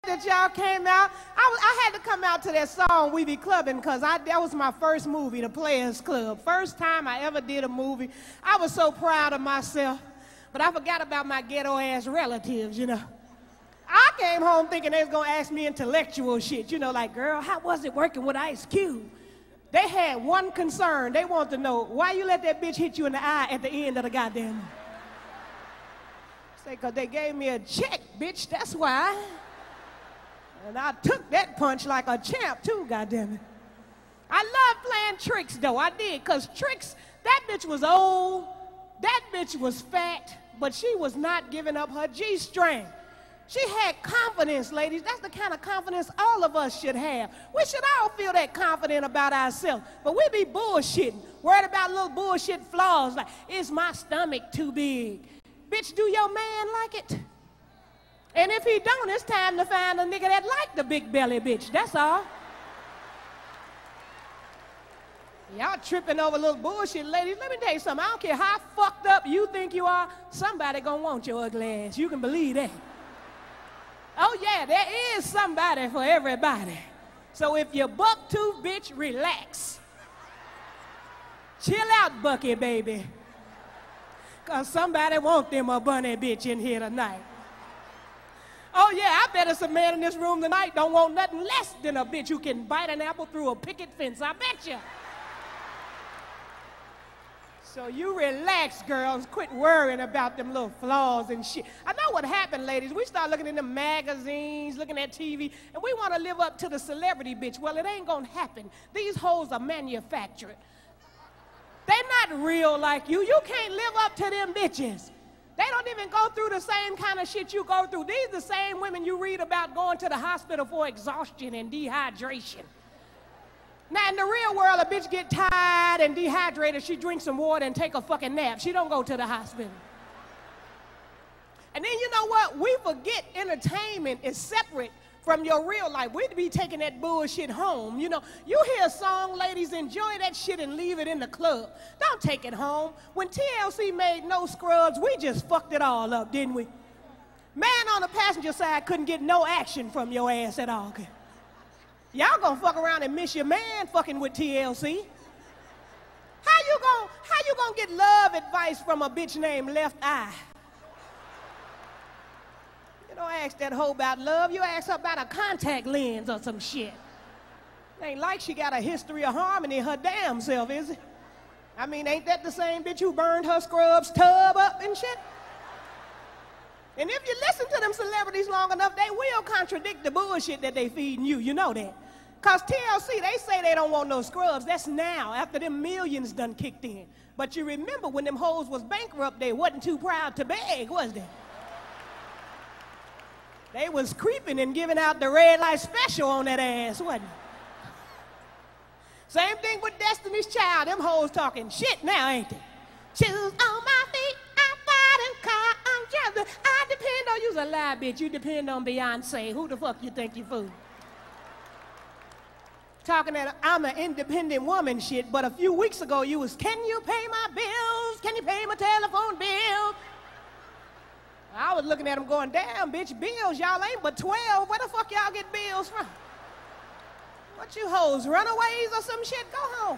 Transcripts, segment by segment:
that y'all came out. I had to come out to that song, We Be Clubbing, because that was my first movie, The Players Club. First time I ever did a movie. I was so proud of myself, but I forgot about my ghetto-ass relatives, you know. I came home thinking they was going to ask me intellectual shit, you know, like, girl, how was it working with Ice Cube? They had one concern. They wanted to know, why you let that bitch hit you in the eye at the end of the goddamn movie? Say, because they gave me a check, bitch, that's why. And I took that punch like a champ, too, goddammit. I love playing Trix, though. I did, because Trix, that bitch was old, that bitch was fat, but she was not giving up her G-string. She had confidence, ladies. That's the kind of confidence all of us should have. We should all feel that confident about ourselves, but we be bullshitting, worried about little bullshit flaws, like, is my stomach too big? Bitch, do your man like it? And if he don't, it's time to find a nigga that like the big belly bitch, that's all. Y'all tripping over little bullshit, ladies. Let me tell you something. I don't care how fucked up you think you are, somebody gonna want your ugly ass. You can believe that. Oh yeah, there is somebody for everybody. So if you're buck-tooth, bitch, relax. Chill out, Bucky, baby. Cause somebody want them a bunny bitch in here tonight. Oh yeah, I bet it's a man in this room tonight don't want nothing less than a bitch who can bite an apple through a picket fence, I bet you. So you relax, girls, quit worrying about them little flaws and shit. I know what happened, ladies. We start looking in the magazines, looking at TV, and we want to live up to the celebrity bitch. Well, it ain't gonna happen. These hoes are manufactured. They're not real like you. You can't live up to them bitches. They don't even go through the same kind of shit you go through. These are the same women you read about going to the hospital for exhaustion and dehydration. Now, in the real world, a bitch get tired and dehydrated, she drinks some water and take a fucking nap. She don't go to the hospital. And then you know what? We forget entertainment is separate from your real life. We'd be taking that bullshit home. You know, you hear a song, ladies, enjoy that shit and leave it in the club. Don't take it home. When TLC made No Scrubs, we just fucked it all up, didn't we? Man on the passenger side couldn't get no action from your ass at all. Y'all gonna fuck around and miss your man fucking with TLC. How you gonna get love advice from a bitch named Left Eye? You don't ask that hoe about love, you ask her about a contact lens or some shit. It ain't like she got a history of harmony her damn self, is it? I mean, ain't that the same bitch who burned her Scrubs tub up and shit? And if you listen to them celebrities long enough, they will contradict the bullshit that they feeding you, you know that. Cause TLC, they say they don't want no Scrubs, that's now, after them millions done kicked in. But you remember when them hoes was bankrupt, they wasn't too proud to beg, was they? They was creeping and giving out the red light special on that ass, wasn't it? Same thing with Destiny's Child. Them hoes talking shit now, ain't they? Shoes on my feet, I'm fighting car, I'm driving. I depend on you's a lie, bitch. You depend on Beyonce. Who the fuck you think you fool? Talking that I'm an independent woman shit, but a few weeks ago you was, can you pay my bills? Can you pay my telephone bill? I was looking at them going, damn, bitch, bills, y'all ain't but 12. Where the fuck y'all get bills from? What you hoes, runaways or some shit? Go home.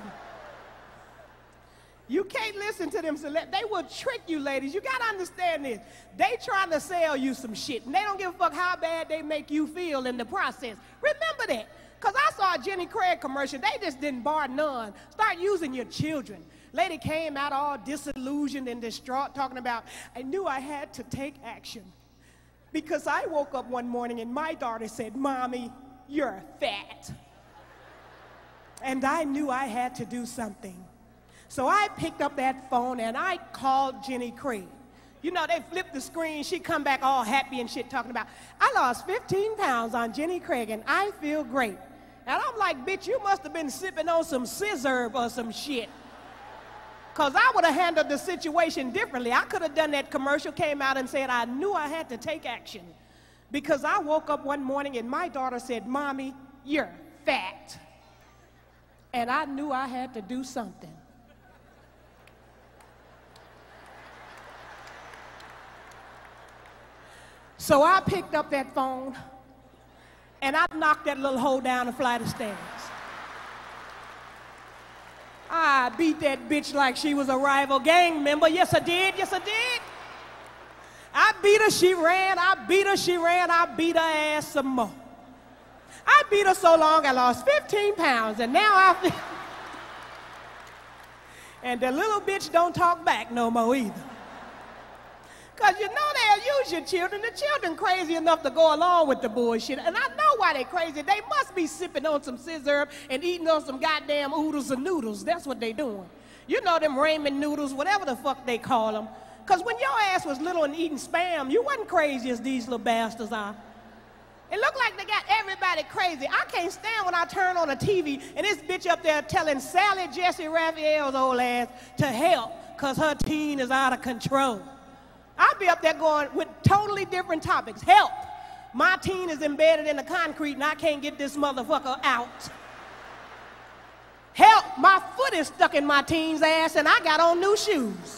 You can't listen to them. They will trick you, ladies. You got to understand this. They trying to sell you some shit, and they don't give a fuck how bad they make you feel in the process. Remember that. Because I saw a Jenny Craig commercial. They just didn't bar none. Start using your children. Lady came out all disillusioned and distraught, talking about, I knew I had to take action. Because I woke up one morning and my daughter said, Mommy, you're fat. And I knew I had to do something. So I picked up that phone and I called Jenny Craig. You know, they flipped the screen. She come back all happy and shit talking about, I lost 15 pounds on Jenny Craig and I feel great. And I'm like, bitch, you must have been sipping on some scissor or some shit. Because I would have handled the situation differently. I could have done that commercial, came out and said, I knew I had to take action. Because I woke up one morning and my daughter said, Mommy, you're fat. And I knew I had to do something. So I picked up that phone and I knocked that little hoe down a flight of stairs. I beat that bitch like she was a rival gang member. Yes, I did. Yes, I did. I beat her, she ran. I beat her, she ran. I beat her ass some more. I beat her so long I lost 15 pounds, and now I feel... And the little bitch don't talk back no more either. Because you know they'll use your children. The children crazy enough to go along with the bullshit. And I know why they crazy. They must be sipping on some scissor and eating on some goddamn oodles and noodles. That's what they doing. You know them ramen noodles, whatever the fuck they call them. Because when your ass was little and eating Spam, you wasn't crazy as these little bastards are. It looked like they got everybody crazy. I can't stand when I turn on the TV and this bitch up there telling Sally Jesse Raphael's old ass to help because her teen is out of control. I'll be up there going with totally different topics. Help! My teen is embedded in the concrete and I can't get this motherfucker out. Help! My foot is stuck in my teen's ass and I got on new shoes.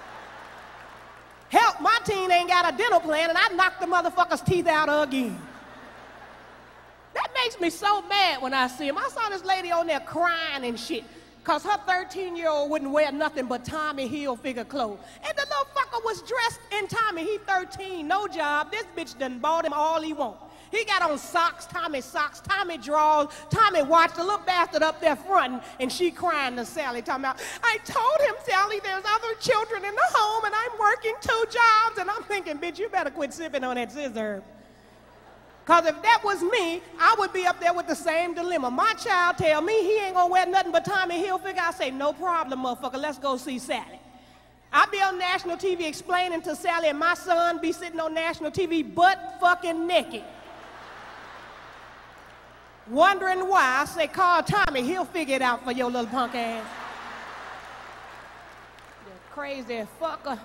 Help! My teen ain't got a dental plan and I knocked the motherfucker's teeth out again. That makes me so mad when I see him. I saw this lady on there crying and shit. Because her 13-year-old wouldn't wear nothing but Tommy Hilfiger clothes. And the little fucker was dressed in Tommy. He 13, no job. This bitch done bought him all he want. He got on socks, Tommy drawers, Tommy watch, the little bastard up there fronting, and she crying to Sally, talking about, I told him, Sally, there's other children in the home, and I'm working 2 jobs. And I'm thinking, bitch, you better quit sipping on that scissor. Because if that was me, I would be up there with the same dilemma. My child tell me he ain't gonna wear nothing but Tommy Hilfiger. I say, no problem, motherfucker, let's go see Sally. I be on national TV explaining to Sally, and my son be sitting on national TV butt fucking naked. Wondering why. I say, call Tommy, he'll figure it out for your little punk ass. You crazy fucker.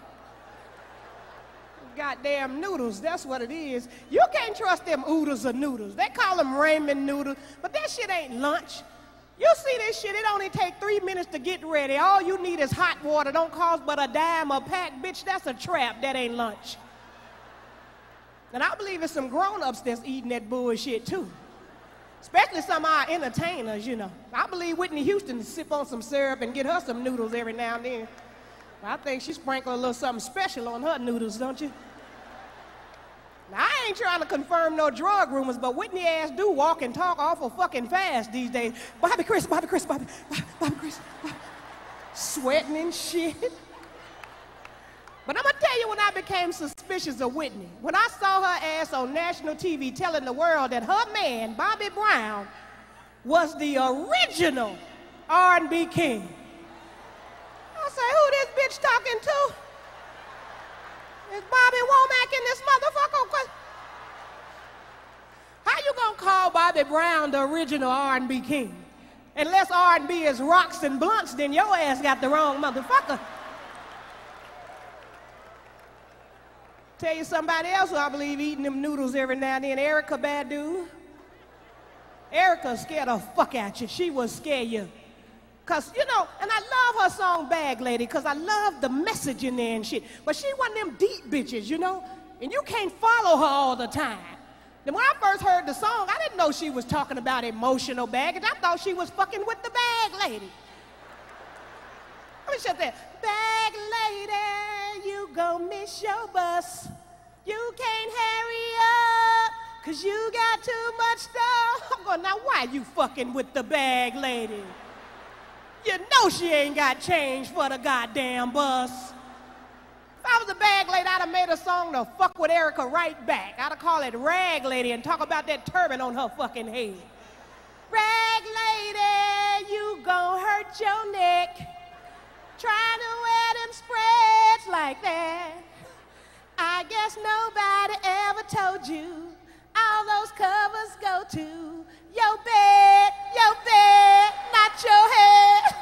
Goddamn noodles, that's what it is. You can't trust them oodles or noodles. They call them ramen noodles, but that shit ain't lunch. You see this shit, it only take 3 minutes to get ready. All you need is hot water, don't cost but a dime a pack. Bitch, that's a trap, that ain't lunch. And I believe it's some grown-ups that's eating that bullshit too. Especially some of our entertainers, you know. I believe Whitney Houston sip on some syrup and get her some noodles every now and then. I think she sprinkled a little something special on her noodles, don't you? Now, I ain't trying to confirm no drug rumors, but Whitney ass do walk and talk awful fucking fast these days. Bobby Chris. Sweating and shit. But I'm gonna tell you when I became suspicious of Whitney. When I saw her ass on national TV telling the world that her man, Bobby Brown, was the original R&B king. I say, who this bitch talking to? Is Bobby Womack in this motherfucker? How you gonna call Bobby Brown the original R&B king? Unless R&B is rocks and blunts, then your ass got the wrong motherfucker. Tell you somebody else who I believe eating them noodles every now and then, Erykah Badu. Erykah scared the fuck out you. She will scare you. Because, you know, and I love her song Bag Lady because I love the message in there and shit. But she one of them deep bitches, you know? And you can't follow her all the time. Then when I first heard the song, I didn't know she was talking about emotional baggage. I thought she was fucking with the bag lady. Let me shut that. Bag lady, you gon' miss your bus. You can't hurry up because you got too much stuff. I'm going, now why you fucking with the bag lady? You know she ain't got change for the goddamn bus. If I was a bag lady, I'd have made a song to fuck with Erykah right back. I'd have called it Rag Lady and talk about that turban on her fucking head. Rag lady, you gon' hurt your neck. Trying to wear them spreads like that. I guess nobody ever told you all those covers go to your bed, not your head.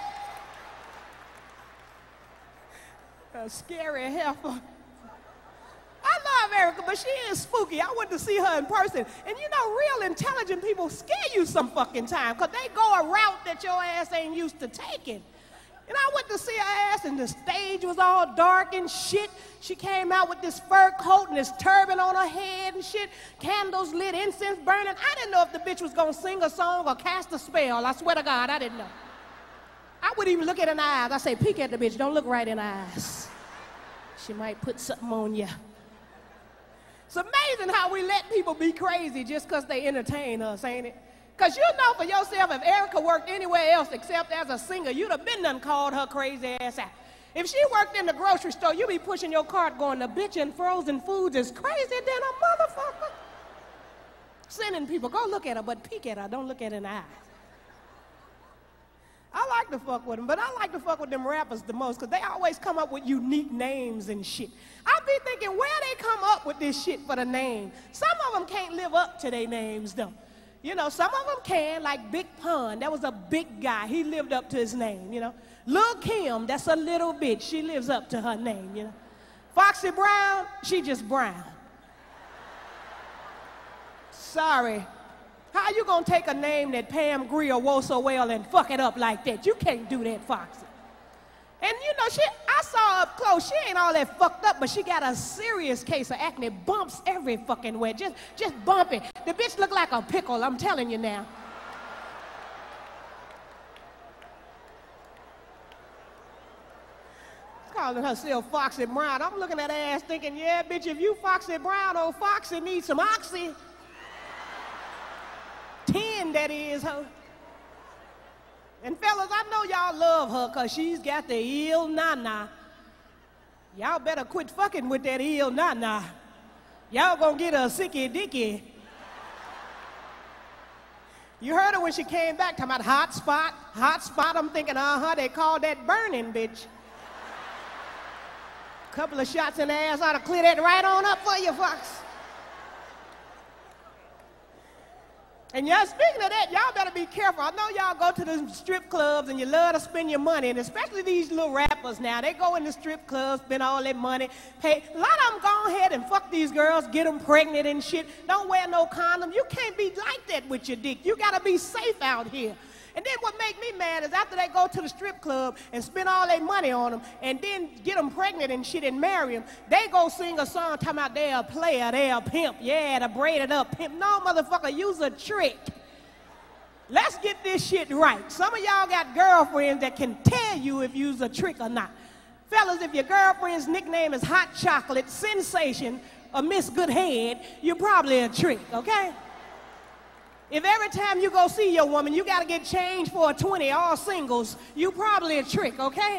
A scary heifer. I love Erykah, but she is spooky. I went to see her in person. And you know, real intelligent people scare you some fucking time because they go a route that your ass ain't used to taking. And I went to see her ass, and the stage was all dark and shit. She came out with this fur coat and this turban on her head and shit, candles lit, incense burning. I didn't know if the bitch was gonna sing a song or cast a spell. I swear to God, I didn't know. I wouldn't even look at her in the eyes. I say, peek at the bitch, don't look right in the eyes. She might put something on you. It's amazing how we let people be crazy just because they entertain us, ain't it? Because you know for yourself, if Erica worked anywhere else except as a singer, you'd have been done called her crazy ass out. If she worked in the grocery store, you'd be pushing your cart going, the bitch in frozen foods is crazy than a motherfucker. Sending people, go look at her, but peek at her, don't look at her in the eyes. I like to fuck with them, but I like to fuck with them rappers the most because they always come up with unique names and shit. I be thinking where they come up with this shit for the name. Some of them can't live up to their names though. You know, some of them can, like Big Pun. That was a big guy. He lived up to his name, you know. Lil' Kim, that's a little bitch. She lives up to her name, you know. Foxy Brown, she just brown. Sorry. How you gonna take a name that Pam Grier wore so well and fuck it up like that? You can't do that, Foxy. And you know, I saw her up close. She ain't all that fucked up, but she got a serious case of acne. Bumps every fucking way, just bumpy. The bitch look like a pickle, I'm telling you now. Calling herself Foxy Brown. I'm looking at her ass thinking, yeah, bitch, if you Foxy Brown, old Foxy needs some oxy. 10, that is, her. And fellas, I know y'all love her because she's got the ill nana. Y'all better quit fucking with that ill nana. Y'all gonna get a sicky dicky. You heard her when she came back talking about hot spot. Hot spot, I'm thinking, they called that burning, bitch. Couple of shots in the ass ought to clear that right on up for you, Fox. And y'all, speaking of that, y'all better be careful. I know y'all go to the strip clubs and you love to spend your money, and especially these little rappers now. They go in the strip clubs, spend all their money, pay. A lot of them go ahead and fuck these girls, get them pregnant and shit. Don't wear no condom. You can't be like that with your dick. You gotta be safe out here. And then what make me mad is after they go to the strip club and spend all their money on them and then get them pregnant and shit and marry them, they go sing a song talking about they're a player, they're a pimp. Yeah, the braided up pimp. No, motherfucker, use a trick. Let's get this shit right. Some of y'all got girlfriends that can tell you if you's a trick or not. Fellas, if your girlfriend's nickname is Hot Chocolate, Sensation, or Miss Good Head, you're probably a trick, okay? If every time you go see your woman, you got to get changed for a 20, all singles, you probably a trick, okay?